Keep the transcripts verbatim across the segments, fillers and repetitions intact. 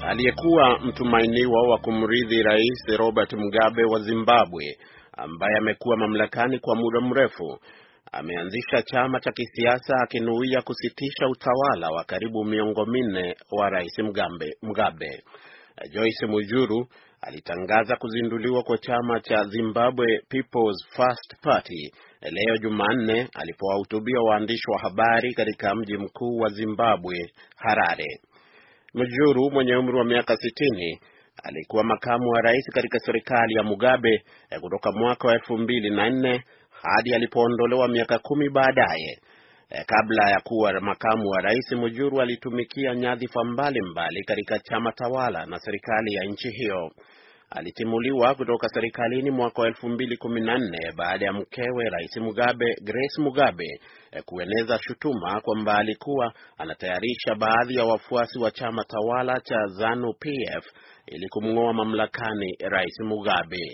Aliyekuwa mtumainiwa wa kumrithi Rais Robert Mugabe wa Zimbabwe, ambaye amekuwa mamlakani kwa muda mrefu, ameanzisha chama cha kisiasa akinuia kusitisha utawala wa karibu miongo minne wa Rais Mugabe. Mugabe. Joyce Mujuru alitangaza kuzinduliwa kwa chama cha Zimbabwe People's First Party leo Jumanne alipowahutubia waandishi wa habari katika mji mkuu wa Zimbabwe, Harare. Mujuru mwenye umri wa miaka sitini alikuwa makamu wa rais katika serikali ya Mugabe kutoka mwaka wa elfu mbili na nne hadi alipoondolewa miaka kumi baadaye. Kabla ya kuwa makamu wa rais, Mujuru alitumikia nyadhifa mbalimbali katika chama tawala na serikali ya nchi hiyo. Alitimuliwa kutoka serikalini mwaka wa elfu mbili kumi na nne baada ya mkewe Rais Mugabe, Grace Mugabe, kueneza shutuma kwamba alikuwa anatayarisha baadhi ya wafuasi wa chama tawala cha ZANU P F ili kumng'oa mamlakani Rais Mugabe.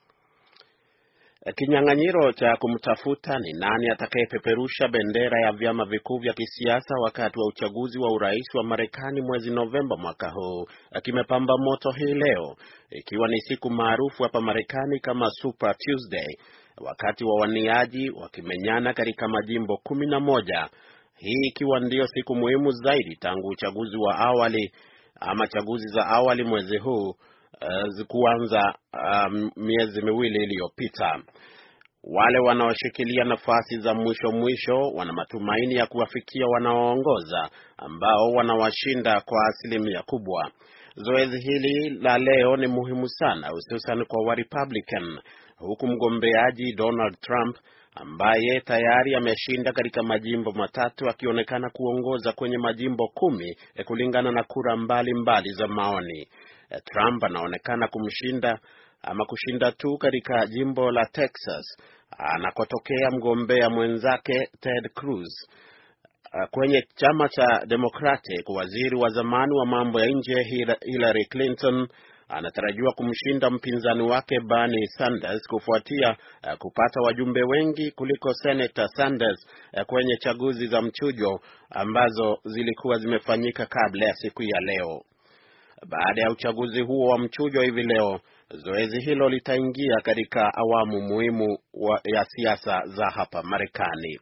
Kinyang'anyiro cha kumtafuta ni nani atakayepeperusha bendera ya vyama vikuu vya kisiasa wakati wa uchaguzi wa urais wa Marekani mwezi Novemba mwaka huu kimepamba moto hii leo, ikiwa ni siku maarufu hapa Marekani kama Super Tuesday, wakati wa waniaji wakimenyana katika majimbo kumi na moja. Hii ikiwa ndio siku muhimu zaidi tangu uchaguzi wa awali ama chaguzi za awali mwezi huu Uh, kuanza uh, miezi miwili iliyopita. Wale wanaoshikilia nafasi za mwisho mwisho wana matumaini ya kuwafikia wanaoongoza ambao wanawashinda kwa asilimia kubwa. Zoezi hili la leo ni muhimu sana, hususan kwa wa Republican, huku mgombeaji Donald Trump ambaye tayari ameshinda katika majimbo matatu akionekana kuongoza kwenye majimbo kumi kulingana na kura mbalimbali mbali za maoni. Trump anaonekana kumshinda ama kushinda tu katika jimbo la Texas anakotokea mgombea mwenzake Ted Cruz. Kwenye chama cha Democratic, waziri wa zamani wa mambo ya nje Hillary Clinton anatarajiwa kumshinda mpinzani wake Bernie Sanders kufuatia kupata wajumbe wengi kuliko Senator Sanders kwenye chaguzi za mchujo ambazo zilikuwa zimefanyika kabla ya siku ya leo. Baada ya uchaguzi huo wa mchujo hivi leo, zoezi hilo litaingia katika awamu muhimu ya siasa za hapa Marekani.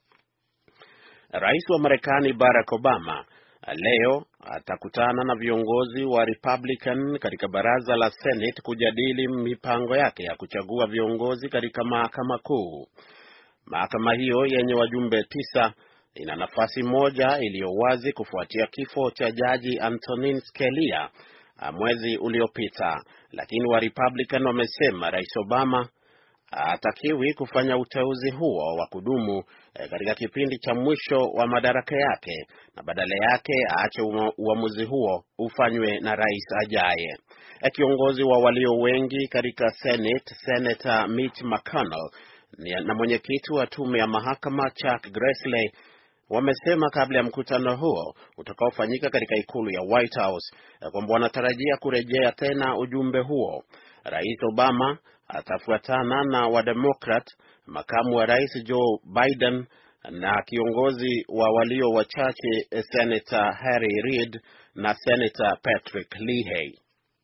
Rais wa Marekani Barack Obama leo atakutana na viongozi wa Republican katika baraza la Senate kujadili mipango yake ya kuchagua viongozi katika mahakama kuu. Mahakama hiyo yenye wajumbe tisa ina nafasi moja iliyo wazi kufuatia kifo cha jaji Antonin Scalia mwezi uliopita, lakini wa Republican wamesema Rais Obama hatakiwi kufanya uteuzi huo wa kudumu katika kipindi cha mwisho wa madaraka yake, na badala yake aache uamuzi huo ufanywe na rais ajaye. Kiongozi wa walio wengi katika Senate, Senator Mitch McConnell, na mwenyekiti wa tume ya mahakama Chuck Grassley wamesema kabla ya mkutano huo utakaofanyika katika ikulu ya White House kwamba wanatarajia kurejea tena ujumbe huo. Rais Obama atafuatana na wademokrat, makamu wa rais Joe Biden na kiongozi wa walio wachache Senator Harry Reid na Senator Patrick Leahy.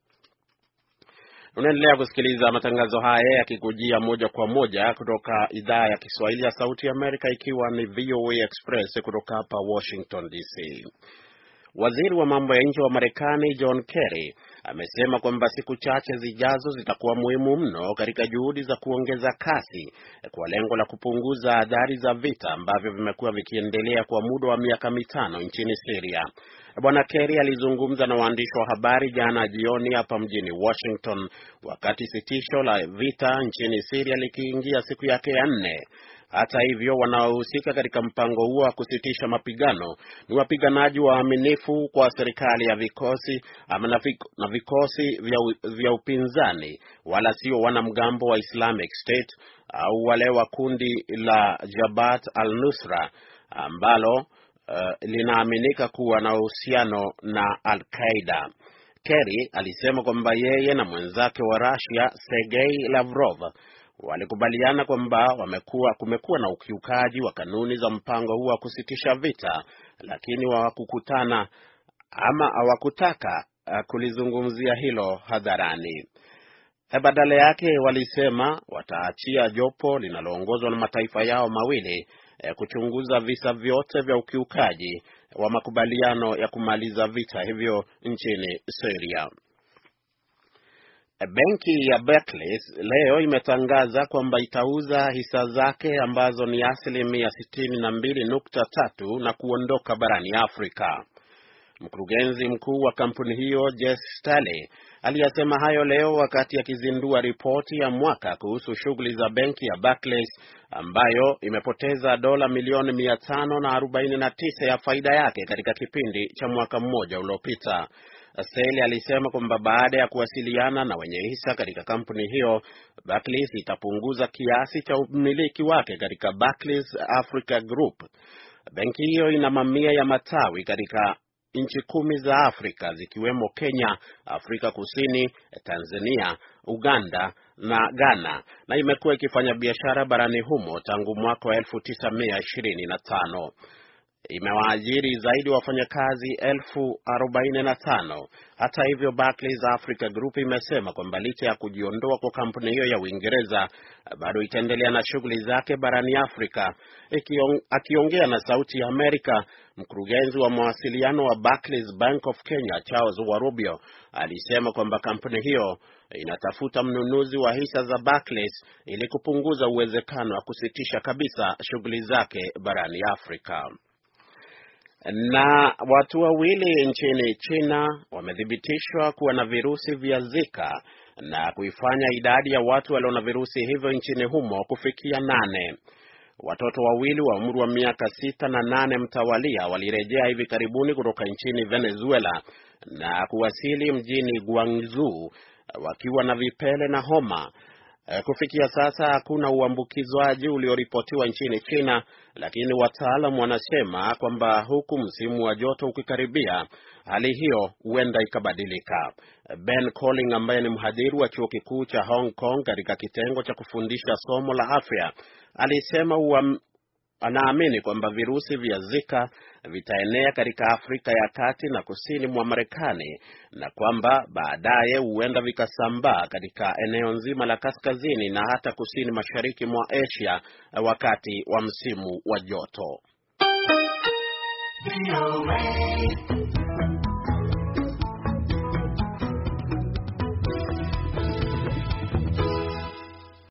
Unaendelea kusikiliza matangazo haya yakikujia moja kwa moja kutoka idhaa ya Kiswahili ya Sauti ya Amerika, ikiwa ni V O A Express kutoka hapa Washington D C. Waziri wa mambo ya nje wa Marekani John Kerry amesema kwamba siku chache zijazo zitakuwa muhimu mno katika juhudi za kuongeza kasi kwa lengo la kupunguza athari za vita ambavyo vimekuwa vikiendelea kwa muda wa miaka mitano nchini Syria. Bwana Kerry alizungumza na waandishi wa habari jana jioni hapa mjini Washington wakati sitisho la vita nchini Syria likiingia siku yake ya nne. Hata hivyo, wanaohusika katika mpango huo wa kusitisha mapigano ni wapiganaji waaminifu kwa serikali ya vikosi ama na vikosi vya, vya upinzani, wala sio wanamgambo wa Islamic State au wale wa kundi la Jabhat al-Nusra ambalo uh, linaaminika kuwa na uhusiano na Al-Qaeda. Kerry alisema kwamba yeye na mwenzake wa Russia Sergei Lavrov walikubaliana kwamba wamekuwa kumekuwa na ukiukaji wa kanuni za mpango huu wa kusitisha vita, lakini hawakukutana ama hawakutaka uh, kulizungumzia hilo hadharani. Badala yake walisema wataachia jopo linaloongozwa na mataifa yao mawili eh, kuchunguza visa vyote vya ukiukaji wa makubaliano ya kumaliza vita hivyo nchini Syria. Benki ya Barclays leo imetangaza kwamba itauza hisa zake ambazo ni asilimia sitini na mbili nukta tatu na kuondoka barani Afrika. Mkurugenzi mkuu wa kampuni hiyo Jess Staley aliyasema hayo leo wakati akizindua ripoti ya mwaka kuhusu shughuli za benki ya Barclays ambayo imepoteza dola milioni mia tano na arobaini na tisa ya faida yake katika kipindi cha mwaka mmoja uliopita. Staley alisema kwamba baada ya kuwasiliana na wenye hisa katika kampuni hiyo, Barclays itapunguza kiasi cha umiliki wake katika Barclays Africa Group. Benki hiyo ina mamia ya matawi katika nchi kumi za Afrika zikiwemo Kenya, Afrika Kusini, Tanzania, Uganda na Ghana, na imekuwa ikifanya biashara barani humo tangu mwaka wa elfu tisa mia ishirini na tano. Imewaajiri zaidi wafanyakazi elfu arobaini na tano. Hata hivyo, Barclays Africa Group imesema kwamba licha ya kujiondoa kwa kampuni hiyo ya Uingereza, bado itaendelea na shughuli zake barani Afrika. Akiongea na Sauti ya Amerika, mkurugenzi wa mawasiliano wa Barclays Bank of Kenya, Charles Warubio, alisema kwamba kampuni hiyo inatafuta mnunuzi wa hisa za Barclays ili kupunguza uwezekano wa kusitisha kabisa shughuli zake barani Afrika. Na watu wawili nchini China wamethibitishwa kuwa na virusi vya Zika na kuifanya idadi ya watu walio na virusi hivyo nchini humo kufikia nane. Watoto wawili wa umri wa miaka sita na nane mtawalia walirejea hivi karibuni kutoka nchini Venezuela na kuwasili mjini Guangzhou wakiwa na vipele na homa. Kufikia sasa hakuna uambukizwaji ulioripotiwa nchini China, lakini wataalamu wanasema kwamba huku msimu wa joto ukikaribia, hali hiyo huenda ikabadilika. Ben Colling ambaye ni mhadhiri wa chuo kikuu cha Hong Kong katika kitengo cha kufundisha somo la afya alisema uam, anaamini kwamba virusi vya Zika vitaenea katika Afrika ya Kati na kusini mwa Marekani na kwamba baadaye huenda vikasambaa katika eneo nzima la kaskazini na hata kusini mashariki mwa Asia wakati wa msimu wa joto.